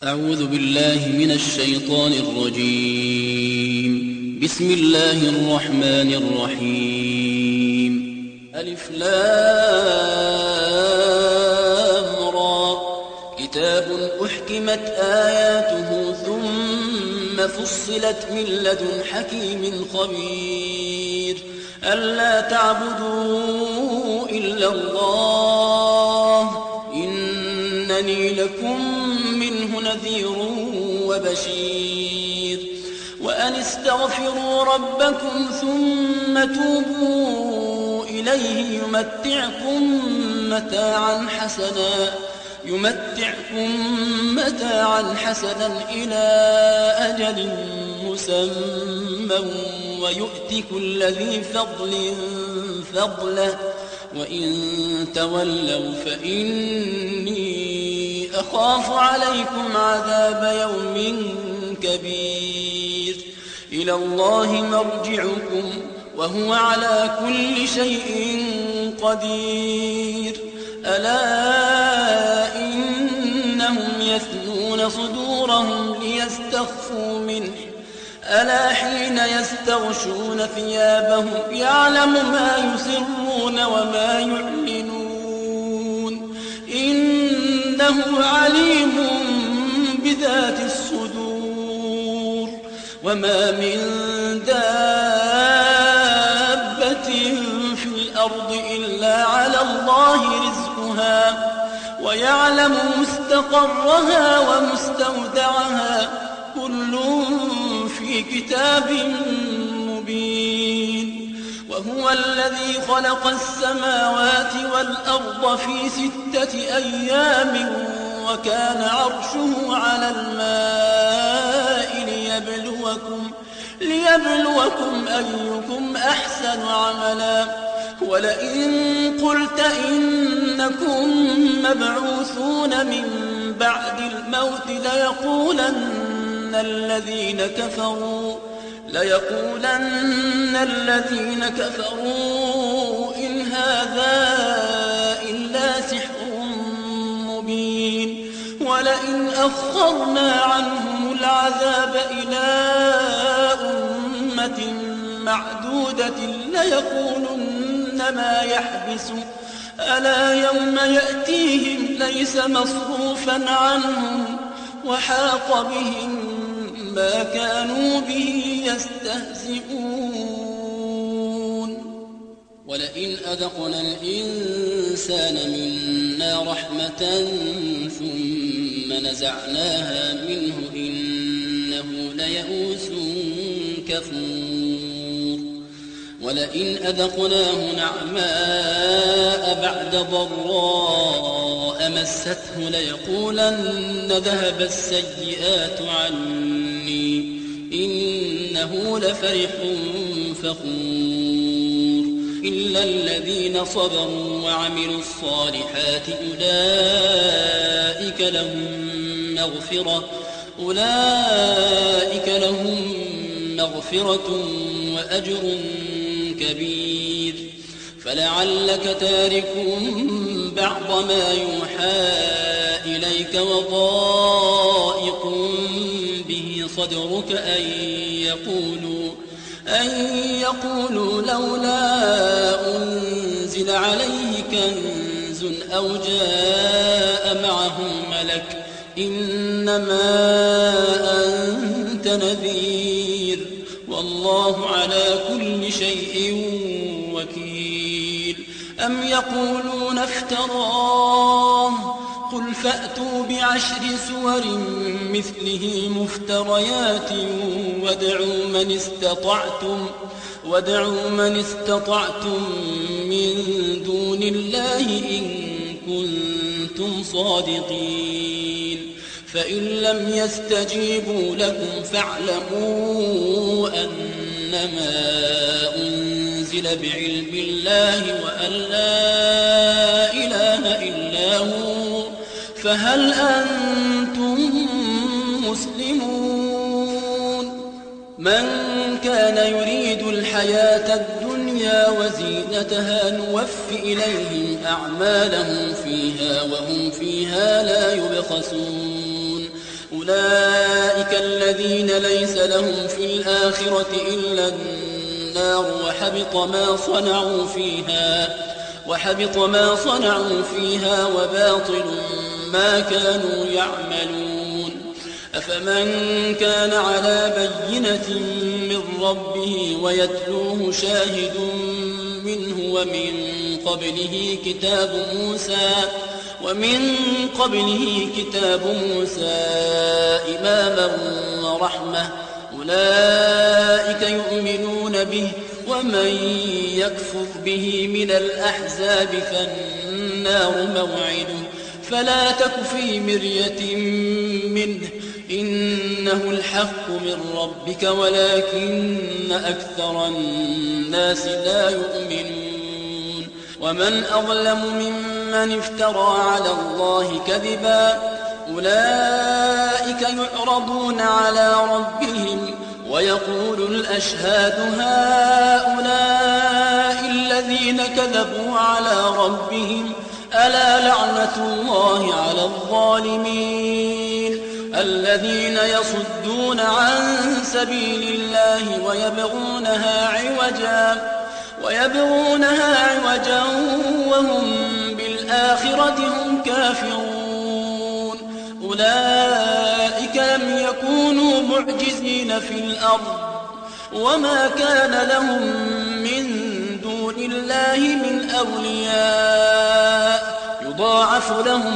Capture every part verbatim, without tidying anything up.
أعوذ بالله من الشيطان الرجيم. بسم الله الرحمن الرحيم. ألف لام را كتاب أحكمت آياته ثم فصلت من لدن حكيم خبير ألا تعبدوا إلا الله إنني لكم منه نذير وبشير وأن استغفروا ربكم ثم توبوا إليه يمتعكم متاعا حسنا يمتعكم متاعا حسنا إلى أجل مسمى ويؤت كل ذي فضل فضله وإن تولوا فإني أخاف عليكم عذاب يوم كبير إلى الله مرجعكم وهو على كل شيء قدير ألا إنهم يثنون صدورهم ليستخفوا منه ألا حين يستغشون ثيابهم يعلم ما يسرون وما يعلنون إنه عليم بذات الصدور وما من دابة في الأرض إلا على الله رزقها ويعلم مستقرها ومستودعها كل في كتاب مبين وهو الذي خلق السماوات والأرض في ستة أيام وكان عرشه على الماء ليبلوكم, ليبلوكم أيكم أحسن عملا ولئن قلت إنكم مبعوثون من بعد الموت ليقولن الذين كفروا ليقولن الذين كفروا إن هذا إلا سحر مبين ولئن أخرنا عنهم العذاب إلى أمة معدودة ليقولن ما يحبس ألا يوم يأتيهم ليس مصروفا عنهم وحاق بهم ما كانوا به يستهزئون ولئن أذقنا الإنسان منا رحمة ثم نزعناها منه إنه ليئوس كفور ولئن أذقناه نعماء بعد ضراء مسته ليقولن ذهب السيئات عني إنه لفرح فخور إلا الذين صبروا وعملوا الصالحات أولئك لهم مغفرة أولئك لهم مغفرة وأجر كبير فلعلك تارك بعض ما يوحى إليك وضائق به صدرك أن يقولوا أن يقولوا لولا أنزل عليه كنز أو جاء معه ملك إنما أنت نذير والله على كل شيء وكيل أم يقولون افتراه قل فأتوا بعشر سور مثله مفتريات وادعوا من استطعتم وادعوا من استطعتم من دون الله إن كنتم صادقين فإن لم يستجيبوا لكم فاعلموا أنما أنزل بعلم الله وأن لا إله إلا هو فهل أنتم مسلمون من كان يريد الحياة الدنيا وزينتها نوف إليهم أعمالهم فيها وهم فيها لا يبخسون أولئك الذين ليس لهم في الآخرة إلا النار وحبط ما صنعوا فيها وحبط ما صنعوا فيها وباطل ما كانوا يعملون. أفمن كان على بينة من ربه ويتلوه شاهد منه ومن قبله كتاب موسى ومن قبله كتاب موسى إماما ورحمة أولئك يؤمنون به ومن يكفر به من الأحزاب فالنار موعده فلا تك في مرية منه إنه الحق من ربك ولكن أكثر الناس لا يؤمنون. ومن أظلم ممن افترى على الله كذبا أولئك يعرضون على ربهم ويقول الأشهاد هؤلاء الذين كذبوا على ربهم ألا لعنة الله على الظالمين الذين يصدون عن سبيل الله ويبغونها عوجا ويبغونها عوجا وهم بالآخرة هم كافرون. أولئك لم يكونوا معجزين في الأرض وما كان لهم من دون الله من أولياء يضاعف لهم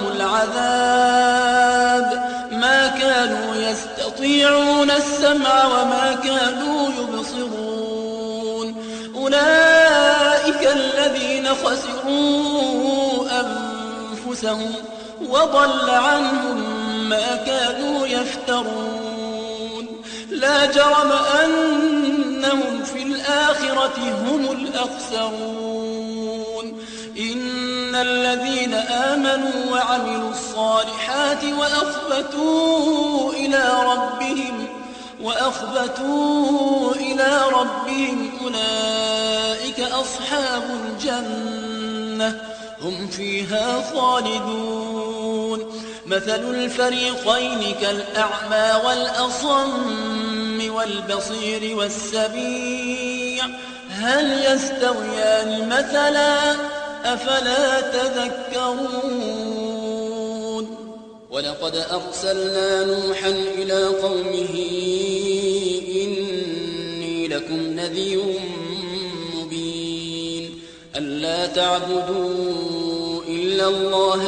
العذاب ما كانوا يستطيعون السمع وما كانوا يبصرون. أولئك الذين خسروا أنفسهم وضل عنهم ما كانوا يفترون. لا جرم أنهم في الآخرة هم الأخسرون. إن الذين آمنوا وعملوا الصالحات وأخبتوا إلى ربهم وأخبتوا إلى ربهم أولئك أصحاب الجنة هم فيها خالدون. مثل الفريقين كالأعمى والأصم والبصير والسميع هل يستويان مثلا أفلا تذكرون. ولقد أرسلنا نوحا إلى قومه إني لكم نذير مبين ألا تعبدوا إلا الله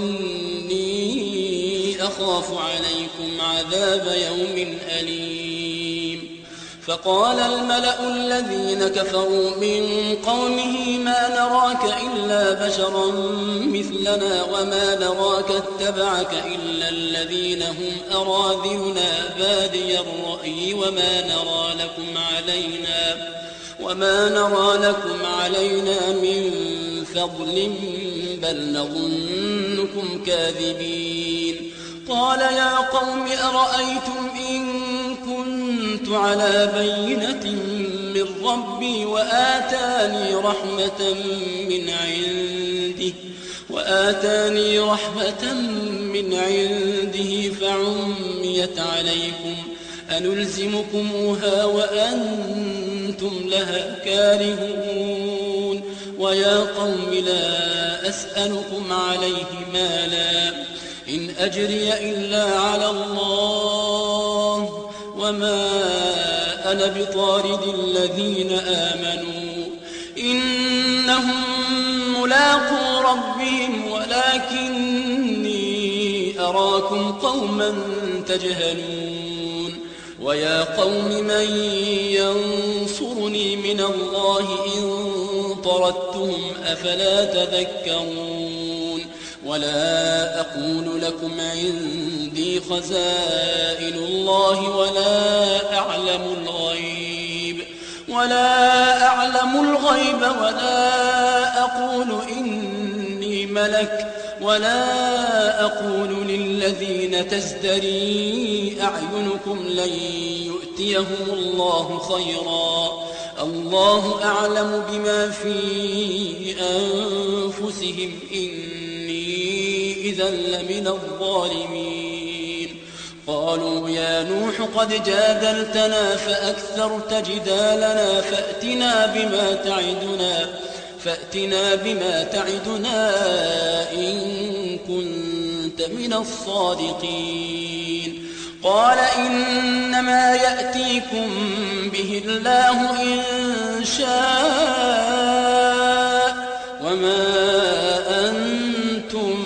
إني أخاف عليكم عذاب يوم أليم. فقال الملأ الذين كفروا من قومه ما نراك إلا بشرا مثلنا وما نراك اتبعك إلا الذين هم أراذلنا بادي الرأي وما نرى لكم علينا وما نرى لكم علينا من فضل بل نظنكم كاذبين. قال يا قوم أرأيتم إن كنت على بينة من ربي وآتاني رحمة من عنده وآتاني رحمة من عنده فعميت عليكم أنلزمكموها وأنتم لها كارهون. ويا قوم لا أسألكم عليه مالا إن أجري إلا على الله وما أنا بطارد الذين آمنوا إنهم ملاقو ربهم ولكني أراكم قوما تجهلون. ويا قوم من ينصرني من الله إن طردتهم أفلا تذكرون. ولا أقول لكم عندي خزائن الله ولا أعلم الغيب ولا أعلم الغيب ولا أقول إني ملك ولا أقول للذين تزدري أعينكم لن يؤتيهم الله خيرا الله أعلم بما في أنفسهم إني إذا لمن الظالمين. قالوا يا نوح قد جادلتنا فأكثرت جدالنا فأتنا بما تعدنا فأتنا بما تعدنا إن كنت من الصادقين قال إنما يأتيكم به الله إن شاء وما أنتم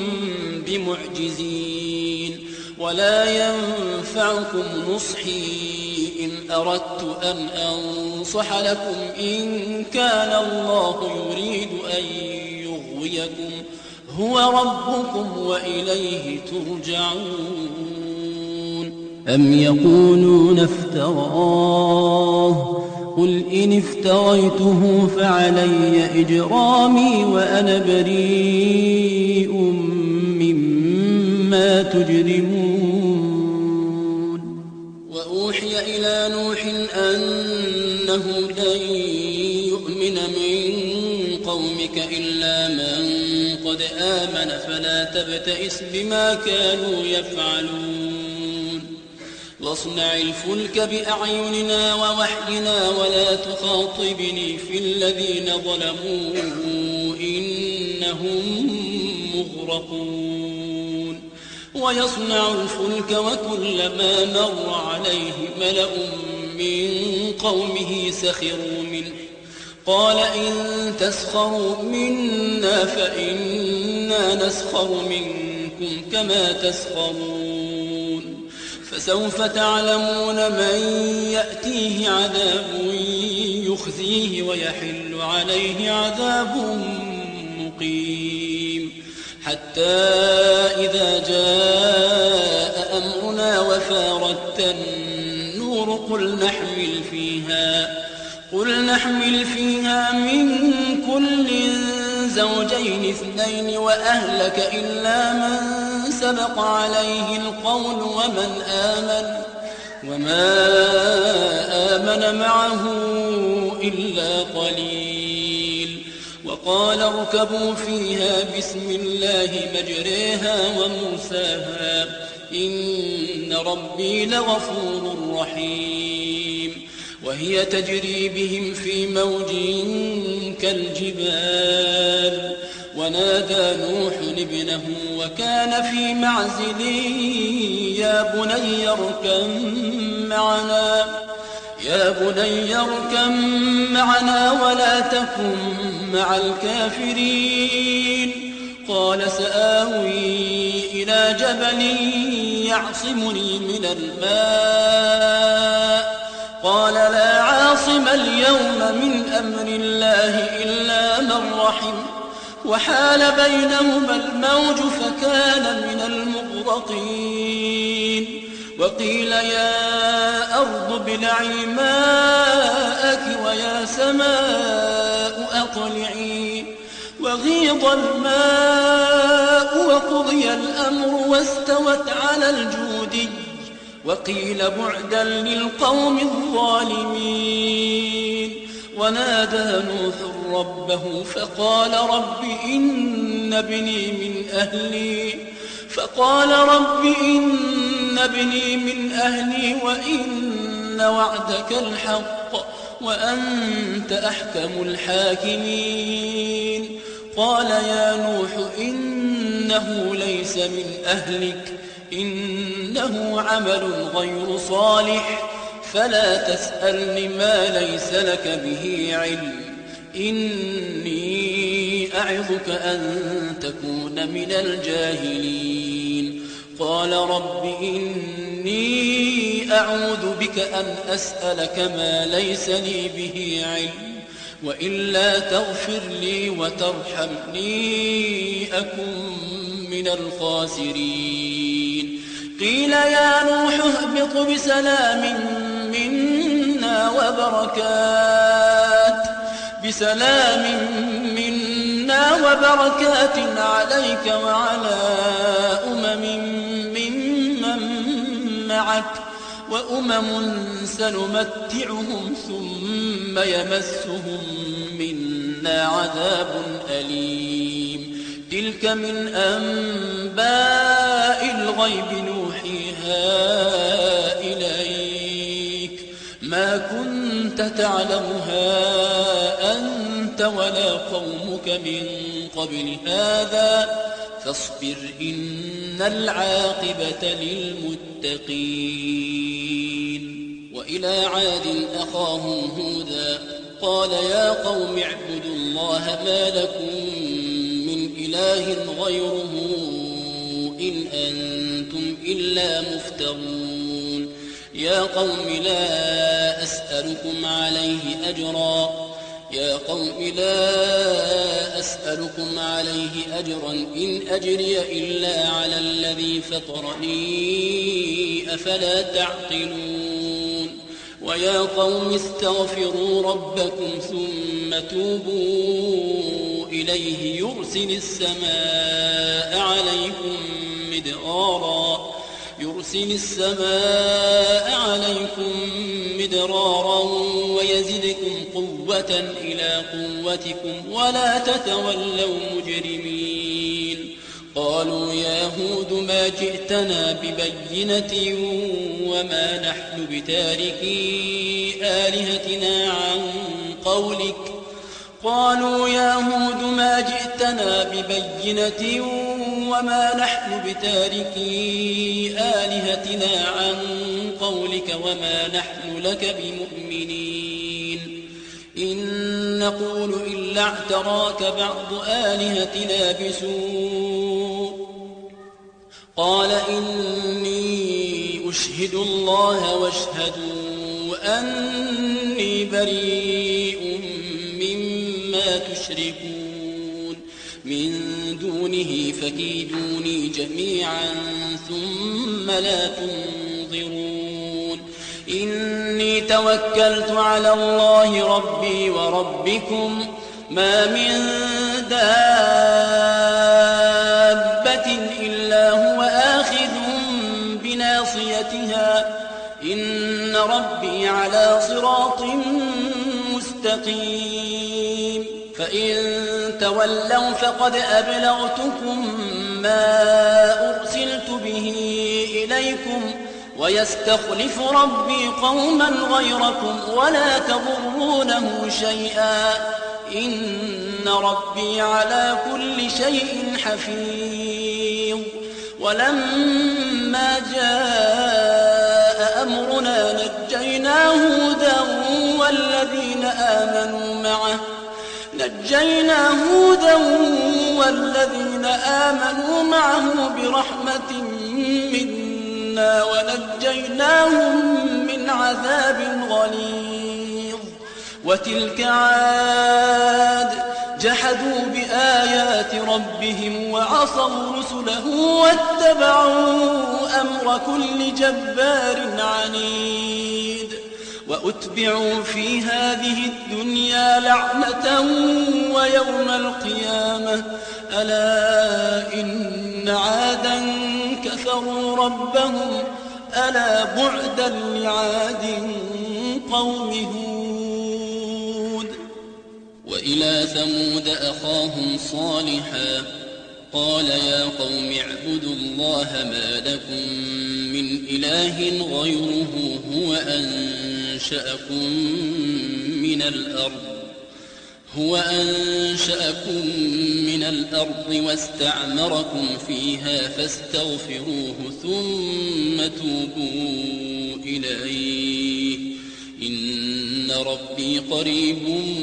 بمعجزين ولا ينفعكم نصحي إن أردت أن أنصح لكم إن كان الله يريد أن يغويكم هو ربكم وإليه ترجعون أم يقولون افتراه قل إن افتريته فعلي إجرامي وأنا بريء مما تجرمون وأوحي إلى نوح أنه لن يؤمن من قومك إلا من قد آمن فلا تبتئس بما كانوا يفعلون واصنع الفلك بأعيننا ووحينا ولا تخاطبني في الذين ظلموا إنهم مغرقون ويصنع الفلك وكلما مر عليه ملأ من قومه سخروا منه قال إن تسخروا منا فإنا نسخر منكم كما تسخرون فسوف تعلمون من يأتيه عذاب يخزيه ويحل عليه عذاب مقيم حتى إذا جاء أمرنا وفارت النور قل نحمل فيها قل نحمل فيها من كل زوجين اثنين وأهلك إلا من سبق عليه القول ومن آمن وما آمن معه إلا قليل وقال اركبوا فيها بسم الله مجريها ومرساها إن ربي لغفور رحيم وهي تجري بهم في موج كالجبال ونادى نوح ابنه وكان في معزل يا بني اركب معنا يا بني اركب معنا ولا تكن مع الكافرين قال سآوي إلى جبل يعصمني من الماء قال لا عاصم اليوم من أمر الله إلا من رحم وحال بينهما الموج فكان من المغرقين وقيل يا أرض ابلعي ماءك ويا سماء أقلعي وغيض الماء وقضي الأمر واستوت على الجودي وقيل بعدا للقوم الظالمين ونادى نوح ربه فقال رب إن ابني من أهلي فقال رب إن ابني من أهلي وإن وعدك الحق وأنت أحكم الحاكمين قال يا نوح إنه ليس من أهلك إنه عمل غير صالح فلا تسألني ما ليس لك به علم إني أعظك أن تكون من الجاهلين قال رب إني أعوذ بك أن أسألك ما ليس لي به علم وإلا تغفر لي وترحمني أكن من الخاسرين قيل يا نوح اهبط بسلام منا وبركات بسلام منا وبركات عليك وعلى أمم ممن معك وأمم سنمتعهم ثم يمسهم منا عذاب أليم تلك من أنباء الغيب نوحيها إليك ما كنت تعلمها أنت ولا قومك من قبل هذا فاصبر إن العاقبة للمتقين. وإلى عاد أخاهم هودا قال يا قوم اعبدوا الله ما لكم من إله غيره إن أنتم إلا مفترون. يا قوم لا أسألكم عليه أجرا يا قوم لا أسألكم عليه أجرا إن أجري إلا على الذي فطرني أفلا تعقلون. ويا قوم استغفروا ربكم ثم توبوا إليه يرسل السماء عليكم مدرارا يرسل السماء عليكم مدرارا ويزدكم قوة إلى قوتكم ولا تتولوا مجرمين. قالوا يا هود ما جئتنا ببينة وما نحن بتاركي آلهتنا عن قولك قالوا يا هود ما جئتنا ببينة وما نحن بتاركي آلهتنا عن قولك وما نحن لك بمؤمنين إن نقول إلا اعتراك بعض آلهتنا بسوء قال إني أشهد الله واشهدوا أني بريء مما تشركون من دونه فكيدوني جميعا ثم لا تنظرون. إني توكلت على الله ربي وربكم ما من دابة إلا هو آخذ بناصيتها إن ربي على صراط مستقيم. فإن تولوا فقد أبلغتكم ما أرسلت به إليكم ويستخلف ربي قوما غيركم ولا تضرونه شيئا إن ربي على كل شيء حفيظ. ولما جاء أمرنا نجينا هودا والذين آمنوا معه نجينا هودا والذين آمنوا معه برحمة منا ونجيناهم من عذاب غليظ. وتلك عاد جحدوا بآيات ربهم وعصوا رسله واتبعوا أمر كل جبار عنيد. وأتبعوا في هذه الدنيا لعنة ويوم القيامة ألا إن عادا كفروا ربهم ألا بعدا لعاد قوم هود. وإلى ثمود أخاهم صالحا قال يا قوم اعبدوا الله ما لكم من إله غيره هو أنشأكم من الأرض هو أنشأكم من الأرض واستعمركم فيها فاستغفروه ثم توبوا إليه إن ربي قريب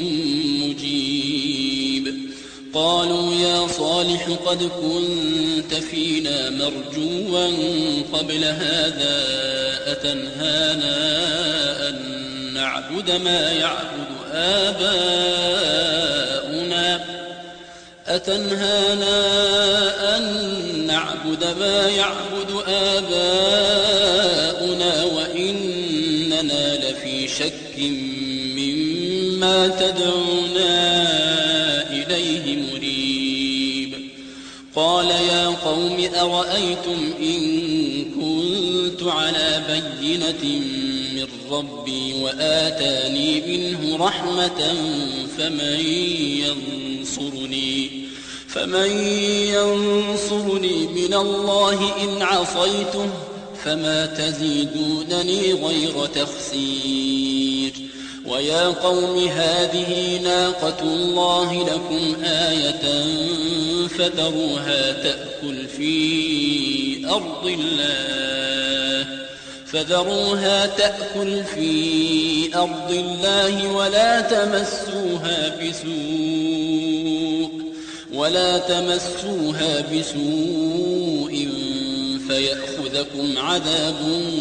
مجيب. قالوا يا صالح قد كنت فينا مرجوا قبل هذا أتنهانا أن نعبد ما يعبد آباؤنا أتنهانا أن نعبد ما يعبد آباؤنا وإننا لفي شك مما تدعونا إليه مريب. قال يا قوم أرأيتم إن كنت على بينة من ربي وآتاني منه رحمة فمن ينصرني فمن ينصرني من الله إن عصيته فما تزيدونني غير تخسير ويا قوم هذه ناقة الله لكم آية فذروها تأكل في أرض الله فذروها تأكل في أرض الله ولا تمسوها بسوء ولا تمسوها بسوء فيأخذكم عذاب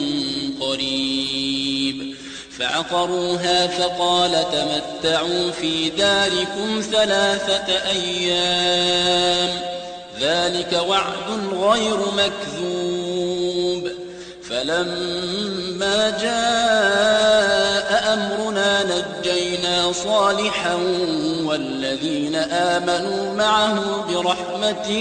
قريب فعقروها فقال تمتعوا في داركم ثلاثة أيام ذلك وعد غير مكذوب فلما جاء أمرنا نجينا صالحا والذين آمنوا معه برحمة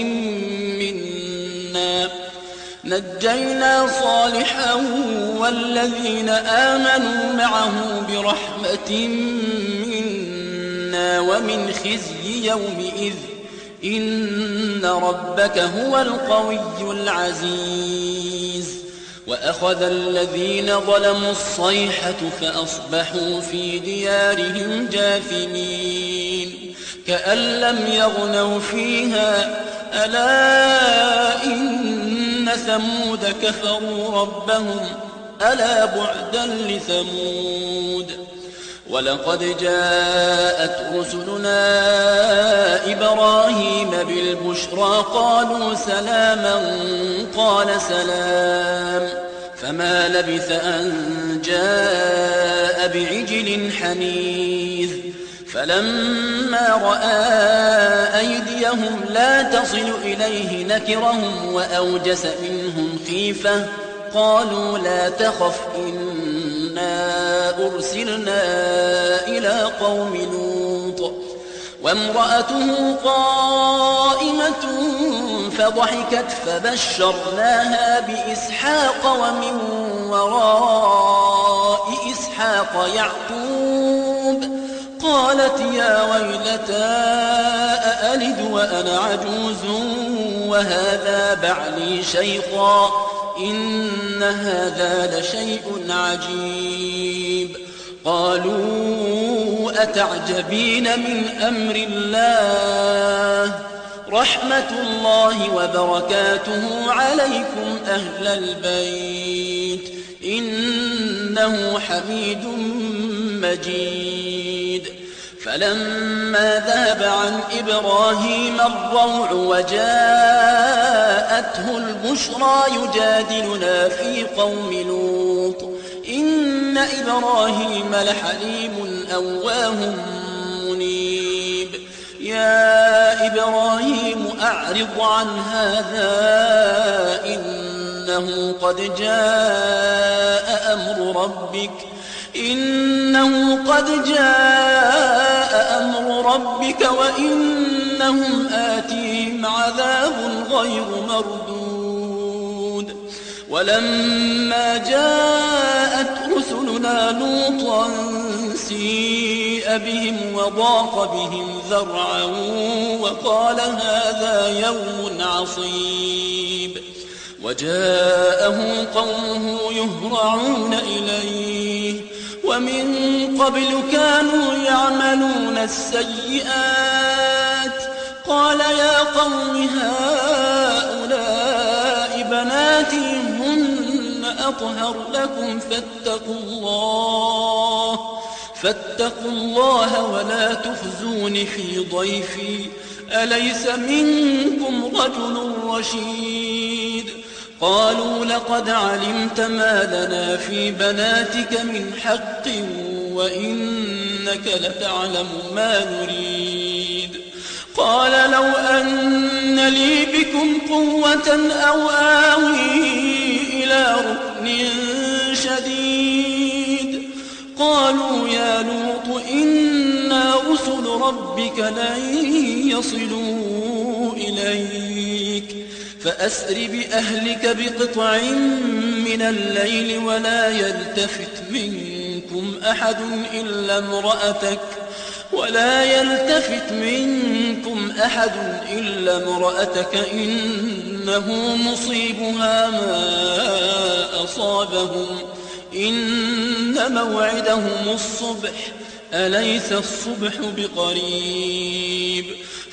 منا نجينا صالحا والذين آمنوا معه برحمة منا ومن خزي يومئذ إن ربك هو القوي العزيز وأخذ الذين ظلموا الصيحة فأصبحوا في ديارهم جاثمين كأن لم يغنوا فيها ألا إن ثمود كفروا ربهم ألا بعدا لثمود ولقد جاءت رسلنا إبراهيم بالبشرى قالوا سلاما قال سلام فما لبث أن جاء بعجل حنيذ فلما رأى أيديهم لا تصل إليه نكرهم وأوجس منهم خيفة قالوا لا تخف إنا أرسلنا إلى قوم لوط وامرأته قائمة فضحكت فبشرناها بإسحاق ومن وراء إسحاق يعقوب قالت يا ويلتى أألد وأنا عجوز وهذا بعلي شيخا إن هذا لشيء عجيب قالوا أتعجبين من أمر الله رحمة الله وبركاته عليكم أهل البيت إنه حميد مجيد فلما ذهب عن إبراهيم الروع وجاءته البشرى يجادلنا في قوم لوط إن إبراهيم لحليم أواه منيب يا إبراهيم أعرض عن هذا إنه قد جاء أمر ربك إنه قد جاء أمر ربك وإنهم آتيهم عذاب غير مردود ولما جاءت رسلنا لوطا سيء بهم وضاق بهم ذرعا وقال هذا يوم عصيب وجاءه قومه يهرعون إليه ومن قبل كانوا يعملون السيئات قال يا قوم هؤلاء بناتي هن أطهر لكم فاتقوا الله فاتقوا الله ولا تخزون في ضيفي أليس منكم رجل رشيد قالوا لقد علمت ما لنا في بناتك من حق وإنك لتعلم ما نريد قال لو أن لي بكم قوة أو آوي إلى ركن شديد قالوا يا لوط إنا رسل ربك لن يصلوا إليك فأسر بأهلك بقطع من الليل ولا يلتفت منكم أحد إلا امرأتك ولا يلتفت منكم أحد إلا امرأتك إنه مصيبها ما أصابهم إن موعدهم الصبح أليس الصبح بقريب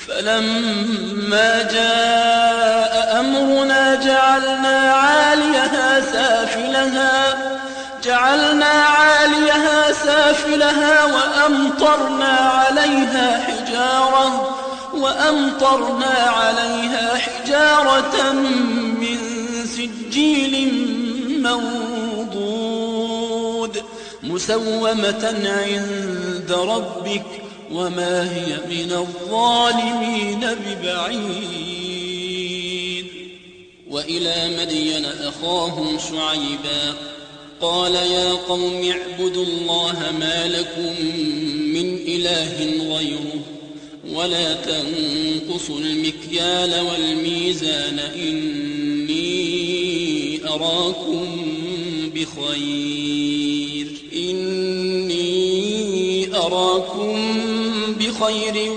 فلما جاء أمرنا جعلنا عاليها سافلها جعلنا عاليها سافلها وأمطرنا عليها حجارة وأمطرنا عليها حجارة من سجيل منضود مسومة عند ربك وما هي من الظالمين ببعيد. وإلى مدين أخاهم شعيبا قال يا قوم اعبدوا الله ما لكم من إله غيره ولا تنقصوا المكيال والميزان إني أراكم بخير إني أراكم بخير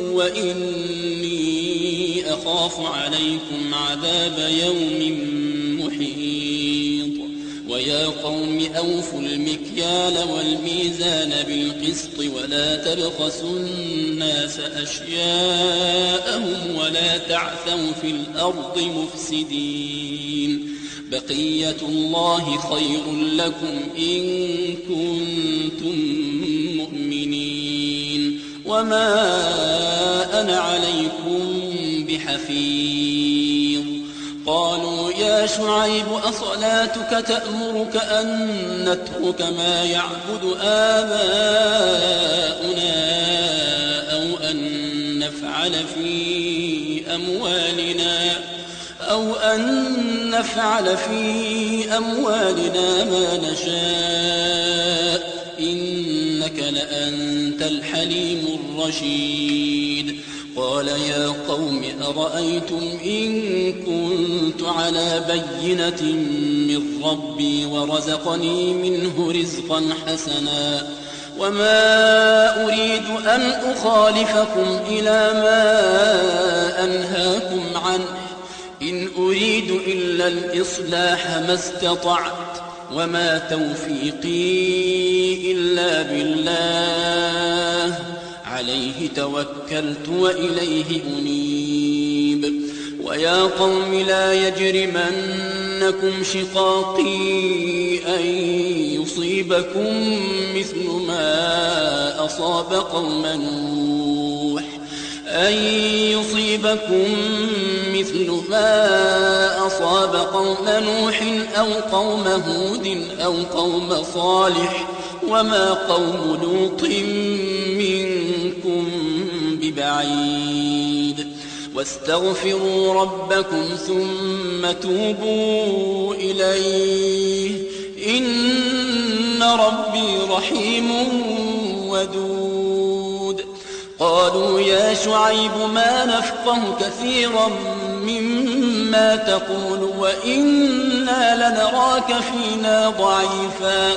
وإني أخاف عليكم عذاب يوم محيط. ويا قوم أوفوا المكيال والميزان بالقسط ولا تبخسوا الناس أشياءهم ولا تعثوا في الأرض مفسدين بقية الله خير لكم إن كنتم مؤمنين وما أنا عليكم بحفيظ. قالوا يا شعيب أصلاتك تأمرك أن نترك ما يعبد آباؤنا أو أن نفعل في أموالنا أو أن نفعل في أموالنا ما نشاء إنك لأنت الحليم الرشيد. قال يا قوم أرأيتم إن كنت على بينة من ربي ورزقني منه رزقا حسنا وما أريد أن أخالفكم إلى ما أنهاكم عنه إن أريد إلا الإصلاح ما استطعت وما توفيقي إلا بالله عليه توكلت وإليه أنيب. ويا قوم لا يجرمنكم شقاقي أن يصيبكم مثل ما أصاب قوم نوح أن يصيبكم مثل ما أصاب قوم نوح أو قوم هود أو قوم صالح وما قوم لوط منكم ببعيد. واستغفروا ربكم ثم توبوا إليه إن ربي رحيم ودود. قالوا يا شعيب ما نفقه كثيرا مما تقول وإنا لنراك فينا ضعيفا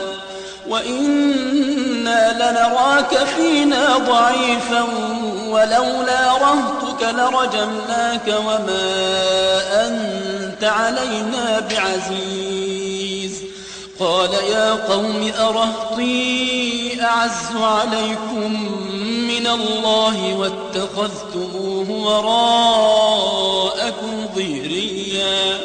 وإنا لنراك فينا ضعيفا ولولا رهتك لرجمناك وما أنت علينا بعزيز. قال يا قوم أرهطي أعز عليكم من الله واتخذتموه وراءكم ظهريا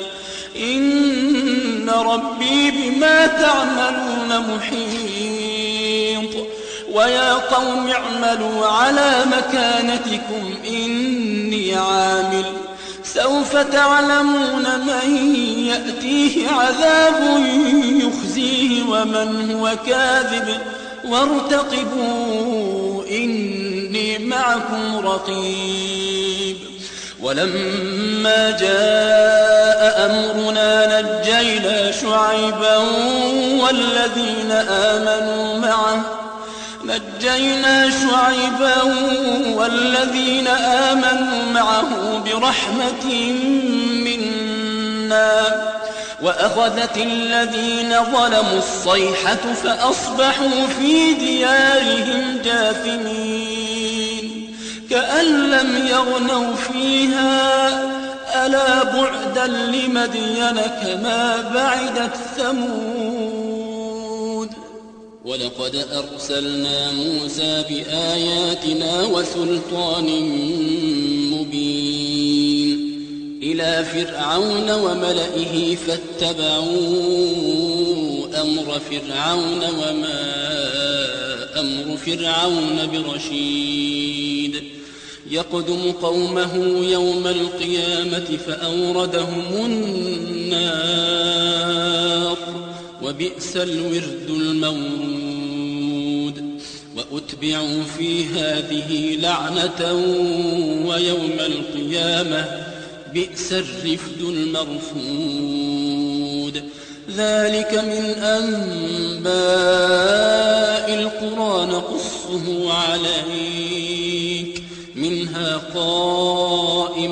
إن ربي بما تعملون محيط. ويا قوم اعملوا على مكانتكم إني عامل سوف تعلمون من يأتيه عذاب يخزيه ومن هو كاذب وارتقبوا إني معكم رقيب. ولما جاء أمرنا نجينا شعيبا والذين آمنوا معه نجينا شعيبا والذين آمنوا معه برحمة منا وأخذت الذين ظلموا الصيحة فأصبحوا في ديارهم جاثمين. كأن لم يغنوا فيها ألا بعدا لمدين كما بعدت ثمود ولقد أرسلنا موسى بآياتنا وسلطان مبين إلى فرعون وملئه فاتبعوا أمر فرعون وما أمر فرعون برشيد يقدم قومه يوم القيامة فأوردهم النار وبئس الورد المورود وأتبعوا في هذه لعنة ويوم القيامة بئس الرفد المرفود ذلك من أنباء القرى نقصه عليك منها قائم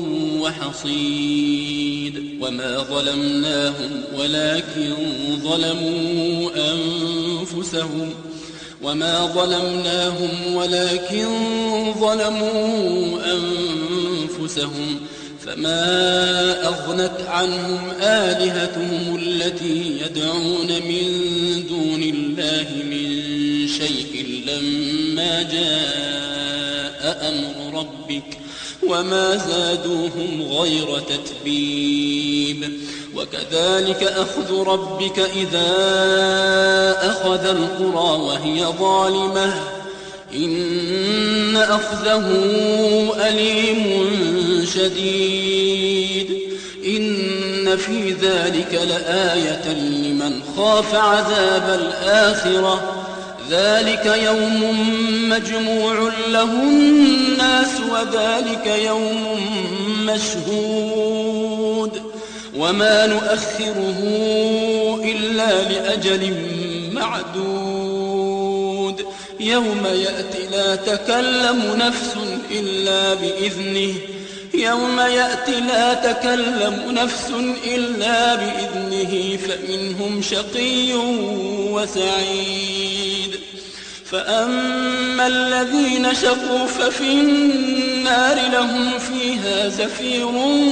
وحصيد وما ظلمناهم ولكن ظلموا أنفسهم وما ظلمناهم ولكن ظلموا أنفسهم فما أغنت عنهم آلهتهم التي يدعون من دون الله من شيء لما جاء أمر ربك وما زادوهم غير تتبيب وكذلك أخذ ربك إذا أخذ القرى وهي ظالمة إن أخذه أليم شديد إن في ذلك لآية لمن خاف عذاب الآخرة ذلك يوم مجموع له الناس وذلك يوم مشهود وما نؤخره إلا لأجل معدود يوم يأتي لا تكلم نفس إلا بإذنه يوم يأتي لا تكلم نفس إلا بإذنه فمنهم شقي وسعيد فأما الذين شقوا ففي النار لهم فيها زفير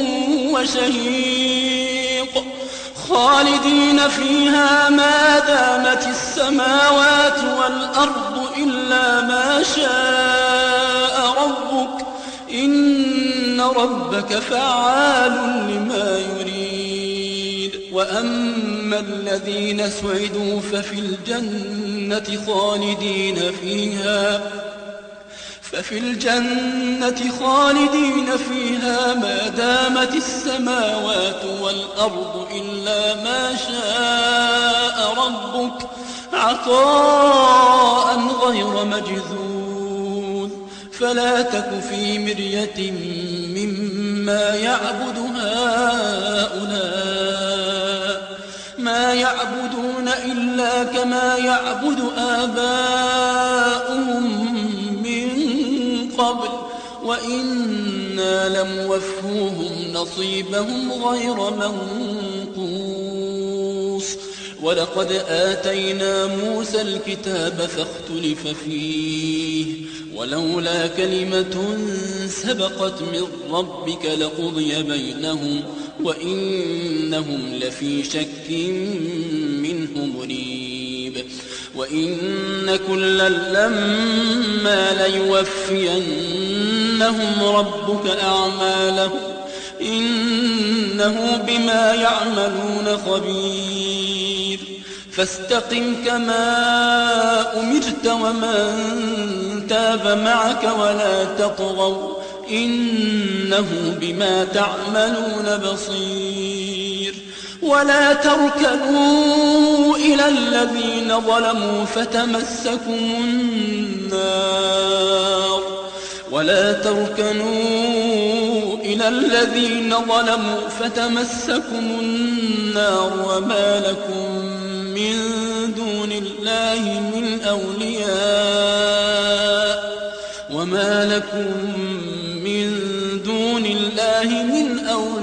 وشهيق خالدين فيها ما دامت السماوات والأرض إلا ما شاء ربك إن ربك فعال لما يريد وأما الذين سعدوا ففي الجنة خالدين فيها ففي الجنة خالدين فيها ما دامت السماوات والأرض إلا ما شاء ربك عطاء غير مجذوذ فلا تك في مرية مما يعبد هؤلاء ما يعبدون إلا كما يعبد آباؤهم قبل وإنا لموفوهم نصيبهم غير منقوص ولقد آتينا موسى الكتاب فاختلف فيه ولولا كلمة سبقت من ربك لقضي بينهم وإنهم لفي شك منه مريب وإن كلا لما ليوفينهم ربك أعمالهم إنه بما يعملون خبير فاستقم كما أمرت ومن تاب معك ولا تطغوا إنه بما تعملون بصير ولا تركنوا إلى الذين ظلموا فتمسكم النار ولا تركنوا إلى الذين ظلموا فتمسكم النار وما لكم من دون الله من أولياء وما لكم من دون الله من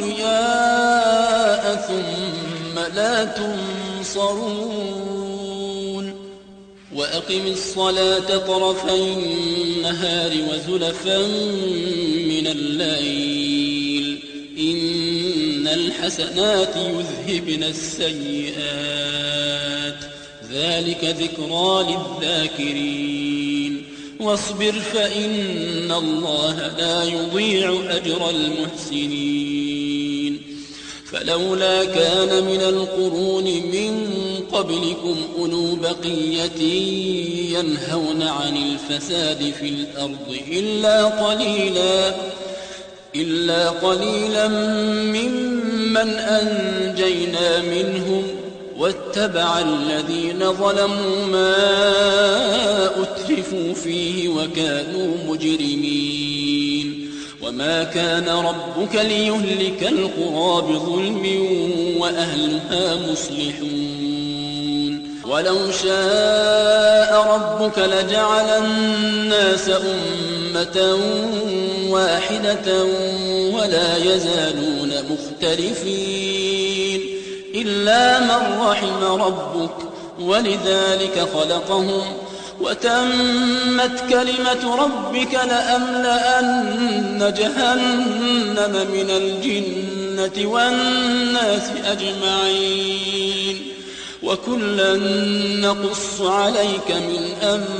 أولياء ثم لا تنصرون وأقم الصلاة طرفي النهار وزلفا من الليل إن الحسنات يذهبن السيئات ذلك ذكرى للذاكرين واصبر فإن الله لا يضيع أجر المحسنين فلولا كان من القرون من قبلكم أولو بقية ينهون عن الفساد في الأرض إلا قليلا إلا قليلا ممن أنجينا منهم واتبع الذين ظلموا ما أترفوا فيه وكانوا مجرمين وما كان ربك ليهلك القرى بظلم وأهلها مصلحون ولو شاء ربك لجعل الناس أمة واحدة ولا يزالون مختلفين إلا من رحم ربك ولذلك خلقهم وتمت كلمة ربك لأملأن جهنم من الجنة والناس أجمعين وكلا نقص عليك من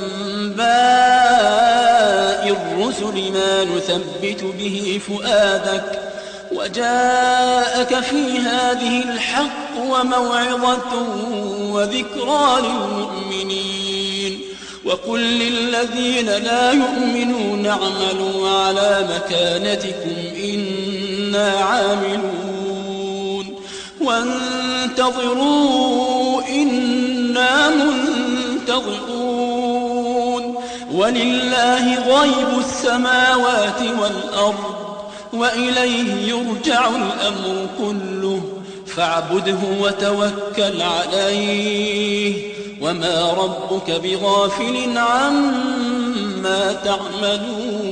أنباء الرسل ما نثبت به فؤادك وجاءك في هذه الحق وموعظة وذكرى للمؤمنين وقل للذين لا يؤمنون اعملوا على مكانتكم إنا عاملون وانتظروا إنا منتظرون ولله غيب السماوات والأرض وإليه يرجع الأمر كله فاعبده وتوكل عليه وما ربك بغافل عما تعملون